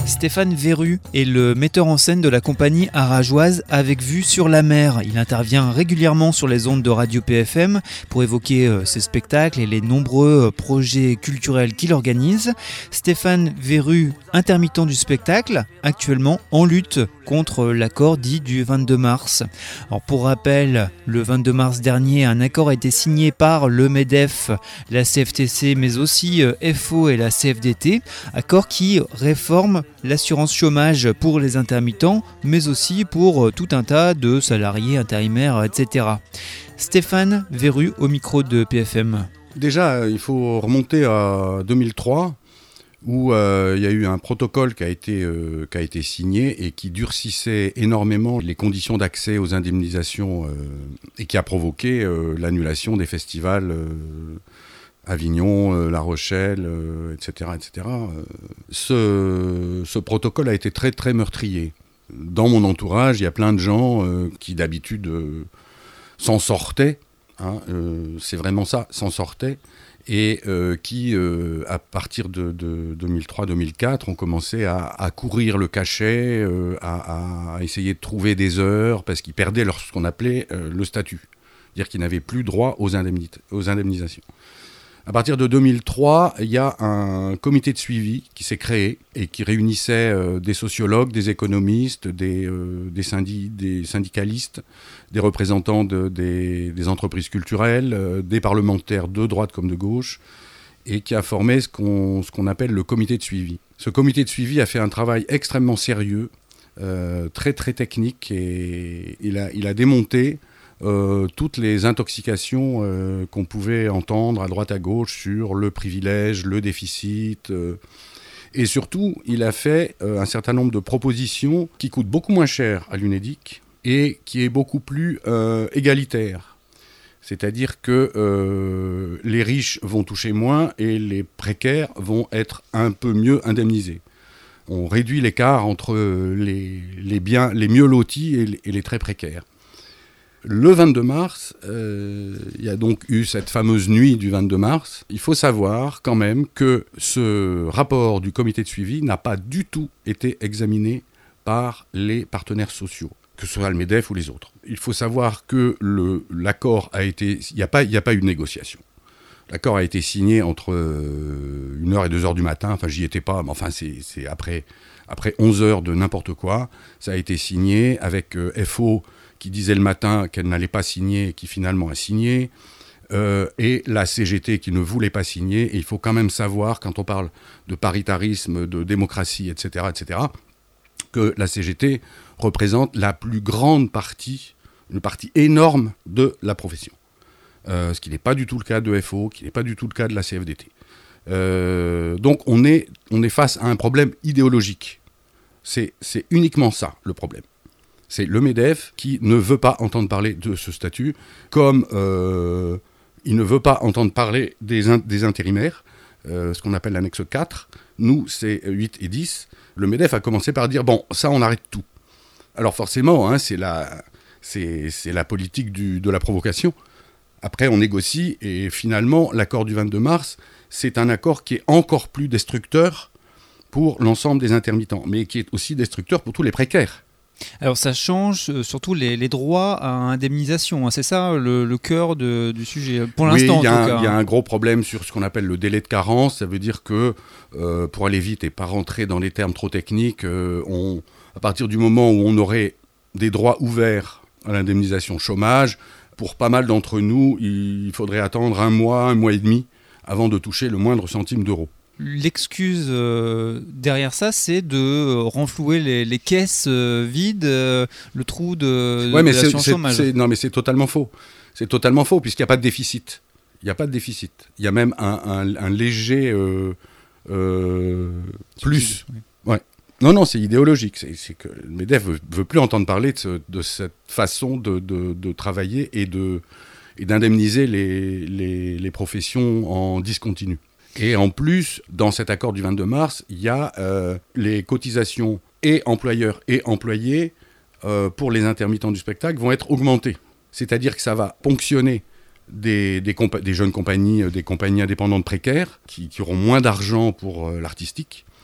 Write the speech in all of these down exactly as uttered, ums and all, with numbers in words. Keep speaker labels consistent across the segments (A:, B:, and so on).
A: Stéphane Verru est le metteur en scène de la compagnie arageoise Avec Vue sur la Mer. Il intervient régulièrement sur les ondes de Radio P F M pour évoquer euh, ses spectacles et les nombreux euh, projets culturels qu'il organise. Stéphane Verru, intermittent du spectacle, actuellement en lutte contre l'accord dit du vingt-deux mars. Alors pour rappel, le vingt-deux mars dernier, un accord a été signé par le MEDEF, la C F T C, mais aussi euh, F O et la C F D T, accord qui réforme l'assurance chômage pour les intermittents, mais aussi pour tout un tas de salariés intérimaires, et cetera. Stéphane Verru au micro de P F M.
B: Déjà, il faut remonter à deux mille trois, où euh, il y a eu un protocole qui a été, euh, qui a été signé et qui durcissait énormément les conditions d'accès aux indemnisations euh, et qui a provoqué euh, l'annulation des festivals euh, Avignon, euh, La Rochelle, euh, et cetera, et cetera. Ce, ce protocole a été très très meurtrier. Dans mon entourage, il y a plein de gens euh, qui d'habitude euh, s'en sortaient, hein, euh, c'est vraiment ça, s'en sortaient, et euh, qui, euh, à partir de, de deux mille trois deux mille quatre, ont commencé à, à courir le cachet, euh, à, à essayer de trouver des heures, parce qu'ils perdaient leur, ce qu'on appelait euh, le statut, c'est-à-dire qu'ils n'avaient plus droit aux, indemnit- aux indemnisations. À partir de deux mille trois, il y a un comité de suivi qui s'est créé et qui réunissait euh, des sociologues, des économistes, des, euh, des, syndi- des syndicalistes, des représentants de, des, des entreprises culturelles, euh, des parlementaires de droite comme de gauche, et qui a formé ce qu'on, ce qu'on appelle le comité de suivi. Ce comité de suivi a fait un travail extrêmement sérieux, euh, très très technique, et il a, il a démonté Euh, toutes les intoxications euh, qu'on pouvait entendre à droite à gauche sur le privilège, le déficit. Euh, et surtout, il a fait euh, un certain nombre de propositions qui coûtent beaucoup moins cher à l'UNEDIC et qui est beaucoup plus euh, égalitaire. C'est-à-dire que euh, les riches vont toucher moins et les précaires vont être un peu mieux indemnisés. On réduit l'écart entre les, les, biens, les mieux lotis et les, et les très précaires. Le vingt-deux mars, euh, il y a donc eu cette fameuse nuit du vingt-deux mars. Il faut savoir quand même que ce rapport du comité de suivi n'a pas du tout été examiné par les partenaires sociaux, que ce soit le MEDEF ou les autres. Il faut savoir que le, l'accord a été... Il n'y a pas, il n'y a pas eu de négociation. L'accord a été signé entre euh, une heure et deux heures du matin. Enfin, j'y étais pas, mais enfin, c'est, c'est après, après onze heures de n'importe quoi. Ça a été signé avec euh, F O qui disait le matin qu'elle n'allait pas signer, et qui finalement a signé, euh, et la C G T qui ne voulait pas signer. Et il faut quand même savoir, quand on parle de paritarisme, de démocratie, et cetera, et cetera, que la C G T représente la plus grande partie, une partie énorme de la profession. Euh, ce qui n'est pas du tout le cas de F O, qui n'est pas du tout le cas de la C F D T. Euh, donc on est, on est face à un problème idéologique. C'est, c'est uniquement ça, le problème. C'est le MEDEF qui ne veut pas entendre parler de ce statut, comme euh, il ne veut pas entendre parler des, in- des intérimaires, euh, ce qu'on appelle l'annexe quatre. Nous, c'est huit et dix. Le MEDEF a commencé par dire, bon, ça, on arrête tout. Alors forcément, hein, c'est, la, c'est, c'est la politique du, de la provocation. Après, on négocie, et finalement, l'accord du vingt-deux mars, c'est un accord qui est encore plus destructeur pour l'ensemble des intermittents, mais qui est aussi destructeur pour tous les précaires.
A: Alors ça change euh, surtout les, les droits à indemnisation, hein, c'est ça le, le cœur de, du sujet, pour l'instant
B: oui,
A: en tout cas.
B: Il y a un gros problème sur ce qu'on appelle le délai de carence, ça veut dire que, euh, pour aller vite et pas rentrer dans les termes trop techniques, euh, on, à partir du moment où on aurait des droits ouverts à l'indemnisation chômage, pour pas mal d'entre nous, il faudrait attendre un mois, un mois et demi avant de toucher le moindre centime d'euro.
A: L'excuse euh, derrière ça, c'est de euh, renflouer les, les caisses euh, vides, euh, le trou de,
B: ouais,
A: de
B: mais
A: l'assurance
B: c'est,
A: chômage.
B: C'est, non, mais c'est totalement faux. C'est totalement faux, puisqu'il n'y a pas de déficit. Il n'y a pas de déficit. Il y a même un, un, un léger euh, euh, plus. Oui. Ouais. Non, non, c'est idéologique. C'est, c'est que le MEDEF ne veut, veut plus entendre parler de, ce, de cette façon de, de, de travailler et, de, et d'indemniser les, les, les professions en discontinu. Et en plus, dans cet accord du vingt-deux mars, il y a euh, les cotisations et employeurs et employés euh, pour les intermittents du spectacle vont être augmentées. C'est-à-dire que ça va ponctionner des, des, compa- des jeunes compagnies, des compagnies indépendantes précaires qui, qui auront moins d'argent pour euh, l'artistique.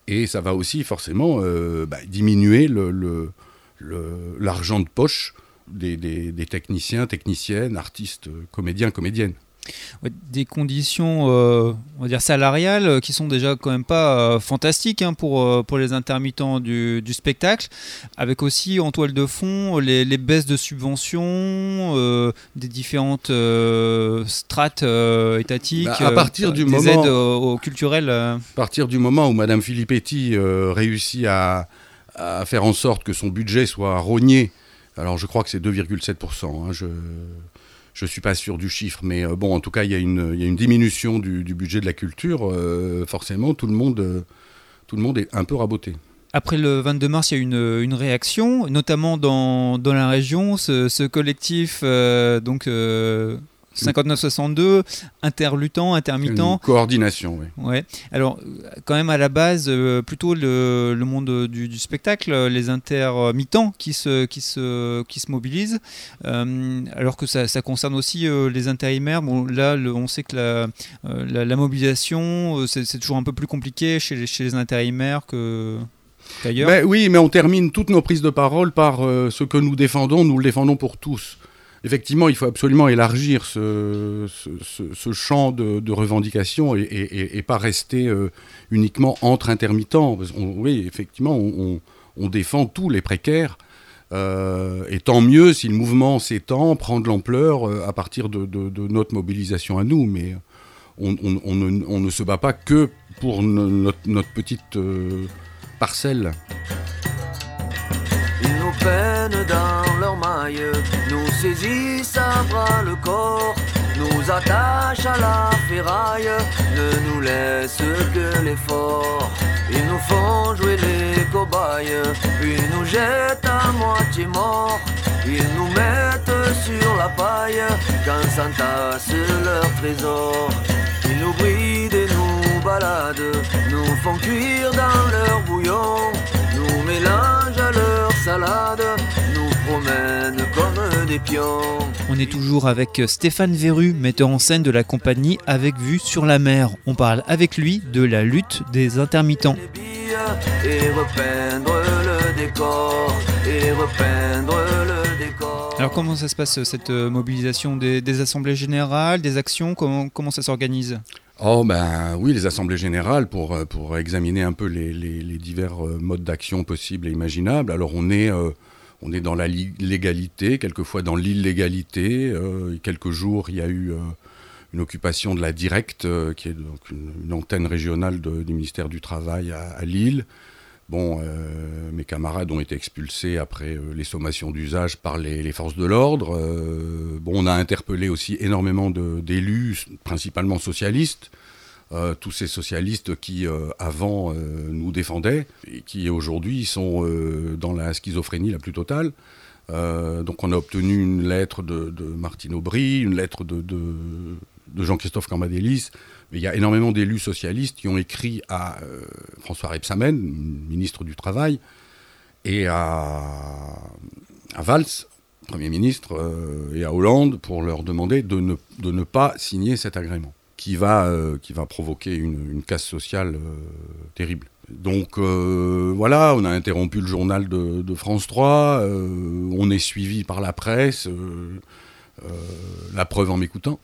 B: Et ça va aussi forcément euh, bah, diminuer le, le, le, l'argent de poche des, des, des techniciens, techniciennes, artistes, comédiens, comédiennes.
A: Ouais, des conditions euh, on va dire salariales euh, qui sont déjà quand même pas euh, fantastiques hein, pour, euh, pour les intermittents du, du spectacle, avec aussi en toile de fond les, les baisses de subventions euh, des différentes euh, strates euh, étatiques,
B: bah, à partir
A: euh,
B: du
A: des
B: moment,
A: aides au, au culturel. Euh...
B: À partir du moment où Madame Filippetti euh, réussit à, à faire en sorte que son budget soit rogné, alors je crois que c'est deux virgule sept pour cent, hein, je... Je ne suis pas sûr du chiffre, mais euh, bon, en tout cas, il y a une, il y a une diminution du, du budget de la culture. Euh, forcément, tout le, monde, euh, tout le monde est un peu raboté.
A: Après le vingt-deux mars, il y a une, une réaction, notamment dans, dans la région. Ce, ce collectif, euh, donc euh, cinquante-neuf soixante-deux, interluttant, intermittent.
B: Une coordination, oui.
A: Ouais. Alors, quand même, à la base, euh, plutôt le, le monde du, du spectacle, les intermittents qui se, qui se, qui se mobilisent, euh, alors que ça, ça concerne aussi euh, les intérimaires. Bon, là, le, on sait que la, euh, la, la mobilisation, euh, c'est, c'est toujours un peu plus compliqué chez les, chez les intérimaires que...
B: Ben oui, mais on termine toutes nos prises de parole par euh, ce que nous défendons, nous le défendons pour tous. Effectivement, il faut absolument élargir ce, ce, ce, ce champ de, de revendications et, et, et pas rester euh, uniquement entre intermittents. Parce qu'on, oui, effectivement, on, on défend tous les précaires. Euh, et tant mieux si le mouvement s'étend, prend de l'ampleur euh, à partir de, de, de notre mobilisation à nous. Mais on, on, on, ne, on ne se bat pas que pour no, notre, notre petite euh, parcelle.
C: Ils nous peinent dans leurs mailles, nous saisissent à bras le corps, nous attachent à la ferraille, ne nous laissent que l'effort. Ils nous font jouer les cobayes, puis nous jettent à moitié morts. Ils nous mettent sur la paille quand s'entasse leur trésor. Ils nous brident et nous baladent, nous font cuire dans leur bouillon, nous mélangent à leur salade, nous promènent comme des pions.
A: On est toujours avec Stéphane Verru, metteur en scène de la compagnie Avec Vue sur la mer. On parle avec lui de la lutte des intermittents.
C: Et repeindre le décor, et repeindre le décor.
A: Alors comment ça se passe cette mobilisation des, des assemblées générales, des actions, comment, comment ça s'organise ?
B: Oh ben oui, les assemblées générales pour, pour examiner un peu les, les, les divers modes d'action possibles et imaginables. Alors on est, euh, on est dans la légalité, quelquefois dans l'illégalité. Euh, quelques jours, il y a eu euh, une occupation de la Directe, euh, qui est donc une, une antenne régionale de, du ministère du Travail à, à Lille. Bon, euh, mes camarades ont été expulsés après euh, les sommations d'usage par les, les forces de l'ordre. Euh, bon, on a interpellé aussi énormément de, d'élus, principalement socialistes. Euh, tous ces socialistes qui, euh, avant, euh, nous défendaient et qui, aujourd'hui, sont euh, dans la schizophrénie la plus totale. Euh, donc, on a obtenu une lettre de, de Martine Aubry, une lettre de, de, de Jean-Christophe Cambadélis. Mais il y a énormément d'élus socialistes qui ont écrit à euh, François Rebsamen, ministre du Travail, et à, à Valls, Premier ministre, euh, et à Hollande, pour leur demander de ne, de ne pas signer cet agrément, qui va, euh, qui va provoquer une, une casse sociale euh, terrible. Donc euh, voilà, on a interrompu le journal de, de France trois, euh, on est suivi par la presse, euh, euh, la preuve en m'écoutant.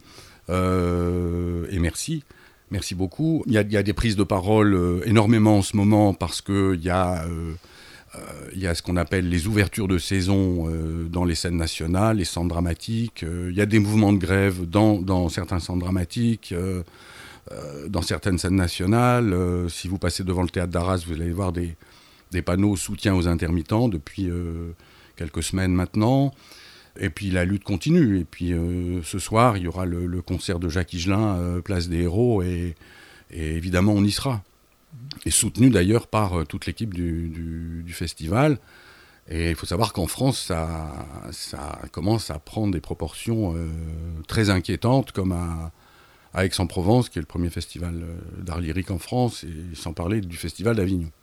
B: Euh, et merci, merci beaucoup. Il y a, il y a des prises de parole euh, énormément en ce moment parce qu'il y, euh, euh, y a ce qu'on appelle les ouvertures de saison euh, dans les scènes nationales, les centres dramatiques. Euh, il y a des mouvements de grève dans, dans certains centres dramatiques, euh, euh, dans certaines scènes nationales. Euh, si vous passez devant le théâtre d'Arras, vous allez voir des, des panneaux soutien aux intermittents depuis euh, quelques semaines maintenant. Et puis la lutte continue. Et puis euh, ce soir, il y aura le, le concert de Jacques Higelin, euh, Place des Héros, et, et évidemment on y sera. Et soutenu d'ailleurs par euh, toute l'équipe du, du, du festival. Et il faut savoir qu'en France, ça, ça commence à prendre des proportions euh, très inquiétantes, comme à, à Aix-en-Provence, qui est le premier festival d'art lyrique en France, et sans parler du festival d'Avignon.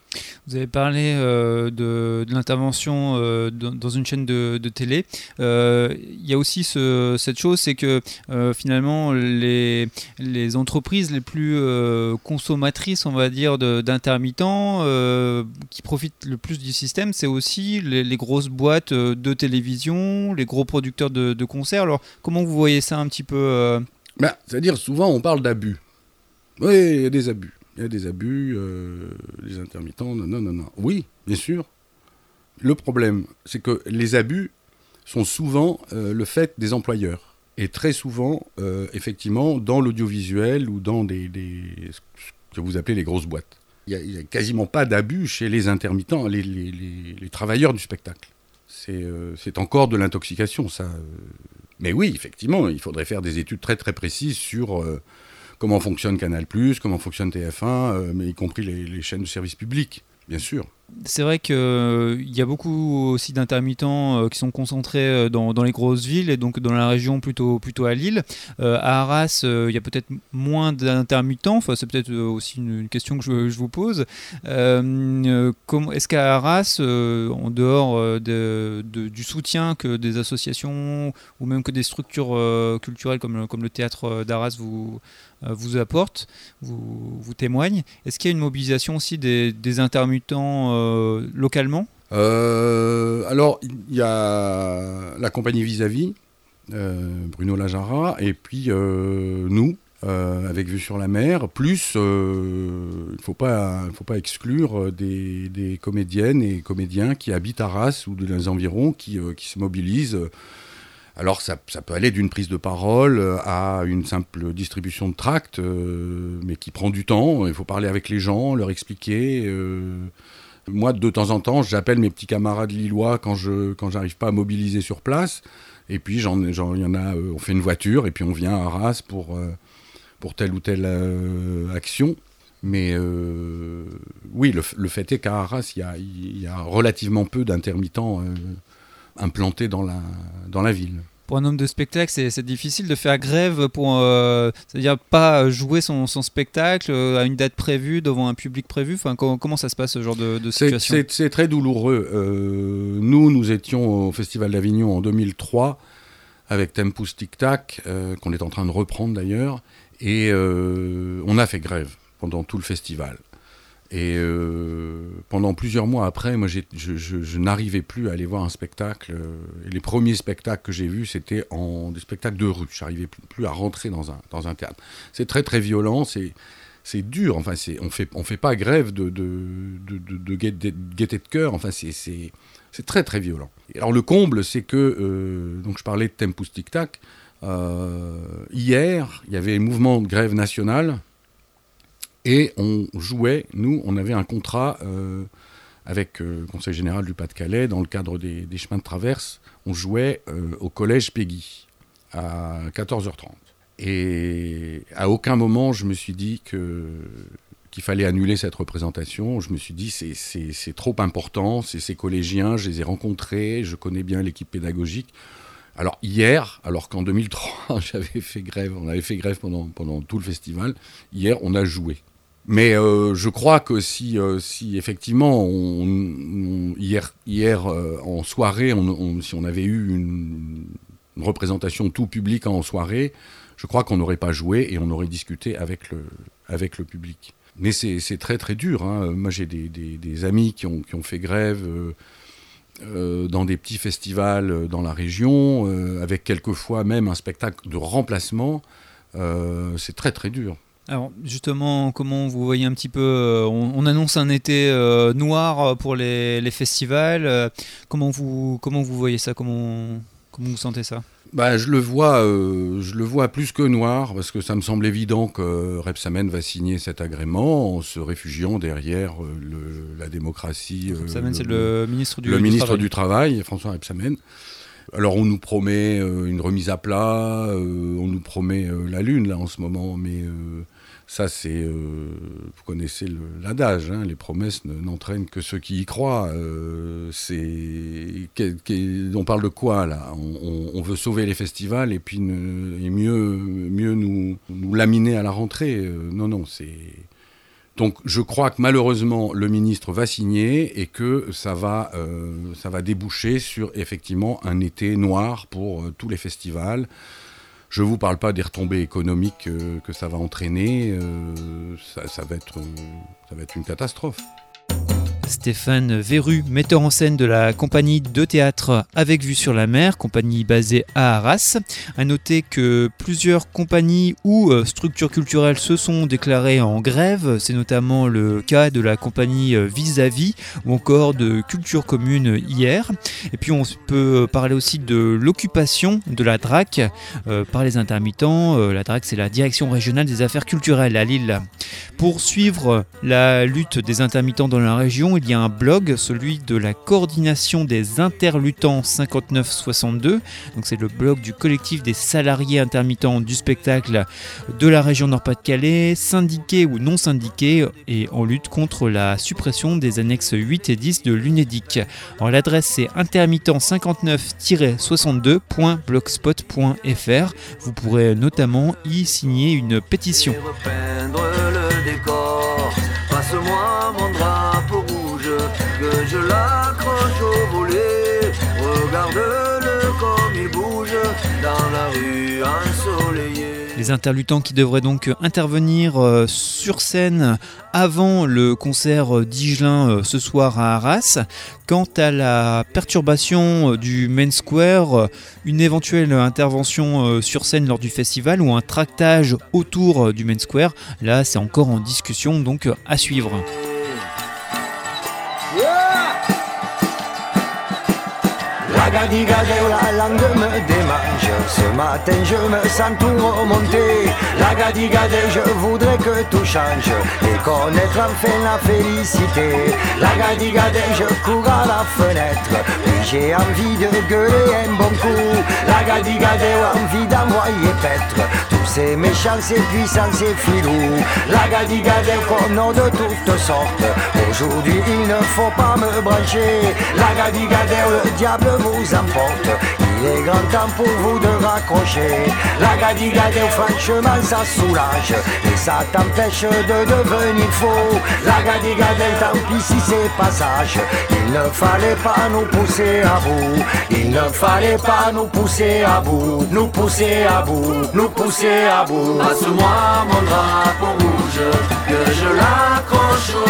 A: Vous avez parlé euh, de, de l'intervention euh, dans, dans une chaîne de, de télé. Il euh, y a aussi ce, cette chose, c'est que euh, finalement les, les entreprises les plus euh, consommatrices, on va dire, de, d'intermittents, euh, qui profitent le plus du système, c'est aussi les, les grosses boîtes de télévision, les gros producteurs de, de concerts. Alors comment vous voyez ça un petit peu euh...
B: ben, c'est-à-dire souvent on parle d'abus. Oui, il y a des abus. Il y a des abus, euh, les intermittents, non, non, non, non. Oui, bien sûr. Le problème, c'est que les abus sont souvent euh, le fait des employeurs. Et très souvent, euh, effectivement, dans l'audiovisuel ou dans des, des, ce que vous appelez les grosses boîtes. Il n'y a, a quasiment pas d'abus chez les intermittents, les, les, les, les travailleurs du spectacle. C'est, euh, c'est encore de l'intoxication, ça. Mais oui, effectivement, il faudrait faire des études très, très précises sur... Euh, comment fonctionne Canal plus, comment fonctionne T F un, euh, mais y compris les, les chaînes de service public, bien sûr.
A: C'est vrai qu'il euh, y a beaucoup aussi d'intermittents euh, qui sont concentrés euh, dans, dans les grosses villes et donc dans la région plutôt, plutôt à Lille. Euh, à Arras, il euh, y a peut-être moins d'intermittents, enfin, c'est peut-être euh, aussi une, une question que je, je vous pose. Euh, euh, comment, est-ce qu'à Arras, euh, en dehors euh, de, de, du soutien que des associations ou même que des structures euh, culturelles comme, comme le théâtre d'Arras vous... vous apporte, vous, vous témoigne. Est-ce qu'il y a une mobilisation aussi des, des intermittents euh, localement ?
B: euh, Alors, il y a la compagnie Vis-à-vis, euh, Bruno Lajara, et puis euh, nous, euh, avec Vue sur la mer, plus, euh, il ne faut pas, faut pas exclure des, des comédiennes et comédiens qui habitent Arras ou dans les environs, qui, euh, qui se mobilisent. Euh, Alors ça, ça peut aller d'une prise de parole à une simple distribution de tracts, euh, mais qui prend du temps. Il faut parler avec les gens, leur expliquer. Euh. Moi, de temps en temps, j'appelle mes petits camarades lillois quand je quand j'arrive pas à mobiliser sur place. Et puis, j'en, j'en, y en a, euh, on fait une voiture et puis on vient à Arras pour, euh, pour telle ou telle euh, action. Mais euh, oui, le, le fait est qu'à Arras, il y a, y a relativement peu d'intermittents euh, implanté dans la, dans la ville.
A: Pour un homme de spectacle, c'est, c'est difficile de faire grève pour, euh, c'est-à-dire pas jouer son, son spectacle à une date prévue, devant un public prévu. Enfin, comment, comment ça se passe, ce genre de, de situation ?
B: c'est, c'est, c'est très douloureux. Euh, nous, nous étions au Festival d'Avignon en deux mille trois avec Tempus Tic Tac, euh, qu'on est en train de reprendre d'ailleurs, et euh, on a fait grève pendant tout le festival. Et euh, pendant plusieurs mois après, moi, j'ai, je, je, je n'arrivais plus à aller voir un spectacle. Et les premiers spectacles que j'ai vus, c'était en, des spectacles de rue. Je n'arrivais plus à rentrer dans un, dans un théâtre. C'est très, très violent. C'est, c'est dur. Enfin, c'est, on ne fait, on fait pas grève de, de, de, de, de gaieté de cœur. Enfin, c'est, c'est, c'est très, très violent. Et alors, le comble, c'est que... Euh, donc, je parlais de Tempus Tic Tac. Euh, hier, il y avait un mouvement de grève nationale. Et on jouait, nous, on avait un contrat euh, avec euh, le Conseil général du Pas-de-Calais, dans le cadre des, des chemins de traverse. On jouait euh, au collège Péguy, à quatorze heures trente. Et à aucun moment, je me suis dit que, qu'il fallait annuler cette représentation. Je me suis dit, c'est, c'est, c'est trop important, c'est ces collégiens, je les ai rencontrés, je connais bien l'équipe pédagogique. Alors hier, alors qu'en deux mille trois, j'avais fait grève, on avait fait grève pendant, pendant tout le festival, hier, on a joué. Mais euh, je crois que si, euh, si effectivement, on, on, hier, hier euh, en soirée, on, on, si on avait eu une, une représentation tout public en soirée, je crois qu'on n'aurait pas joué et on aurait discuté avec le, avec le public. Mais c'est, c'est très très dur, hein. Moi j'ai des, des, des amis qui ont, qui ont fait grève euh, euh, dans des petits festivals dans la région, euh, avec quelquefois même un spectacle de remplacement. Euh, c'est très très dur.
A: Alors justement, comment vous voyez un petit peu, euh, on, on annonce un été euh, noir pour les, les festivals, euh, comment, vous, comment vous voyez ça, comment, comment vous sentez ça ?
B: Bah, je le vois, euh, je le vois plus que noir, parce que ça me semble évident que Rebsamen va signer cet agrément en se réfugiant derrière euh, le, la démocratie. Euh,
A: Rebsamen, c'est le ministre du,
B: le
A: du
B: ministre
A: Travail.
B: du Travail, François Rebsamen. Alors on nous promet euh, une remise à plat, euh, on nous promet euh, la lune là en ce moment, mais euh, ça c'est, euh, vous connaissez le, l'adage, hein, les promesses ne, n'entraînent que ceux qui y croient. Euh, c'est, qu'est, qu'est, on parle de quoi là ? on, on, on veut sauver les festivals et puis ne, et mieux, mieux nous, nous laminer à la rentrée. Euh, non non, c'est Donc je crois que malheureusement le ministre va signer et que ça va, euh, ça va déboucher sur effectivement un été noir pour euh, tous les festivals. Je ne vous parle pas des retombées économiques euh, que ça va entraîner, euh, ça, ça, va être, euh, ça va être une catastrophe.
A: Stéphane Verru, metteur en scène de la compagnie de théâtre Avec Vue sur la Mer, compagnie basée à Arras. À noter que plusieurs compagnies ou structures culturelles se sont déclarées en grève. C'est notamment le cas de la compagnie Vis-à-Vis ou encore de Culture Commune hier. Et puis on peut parler aussi de l'occupation de la D R A C euh, par les intermittents. La D R A C, c'est la Direction régionale des affaires culturelles à Lille. Pour suivre la lutte des intermittents dans la région, il y a un blog, celui de la coordination des interluttants cinquante-neuf soixante-deux. Donc c'est le blog du collectif des salariés intermittents du spectacle de la région Nord-Pas-de-Calais, syndiqués ou non syndiqués, et en lutte contre la suppression des annexes huit et dix de l'Unédic. Alors l'adresse c'est intermittent cinquante-neuf soixante-deux point blogspot point f r. Vous pourrez notamment y signer une pétition.
C: Passe-moi mon drapeau rouge, que je l'accroche au volet. Regarde-le comme il bouge dans la rue ensoleillée.
A: Les interluttants qui devraient donc intervenir euh, sur scène avant le concert d'Igelin euh, ce soir à Arras. Quant à la perturbation euh, du Main Square, euh, une éventuelle intervention euh, sur scène lors du festival ou un tractage autour euh, du Main Square, là c'est encore en discussion, donc euh, à suivre.
D: La gadigadeu, la langue me démange. Ce matin je me sens tout remonter. La gadigadeu, je voudrais que tout change et connaître enfin la félicité. La gadigadeu, je cours à la fenêtre, puis j'ai envie de gueuler un bon coup. La gadigadeu, envie d'envoyer paître tous ces méchants, ces puissants, ces filous. La gadigadeu, qu'on a de toutes sortes. Aujourd'hui il ne faut pas me brancher. La gadigadeu, le diable vous emporte, il est grand temps pour vous de raccrocher. La gadigadeu, franchement ça soulage et ça t'empêche de devenir faux. La gadigadeu, tant pis si c'est passage. Il ne fallait pas nous pousser à bout. Il ne fallait pas nous pousser à bout. Nous pousser à bout, nous pousser à bout.
C: Passe-moi mon drapeau rouge, que je l'accroche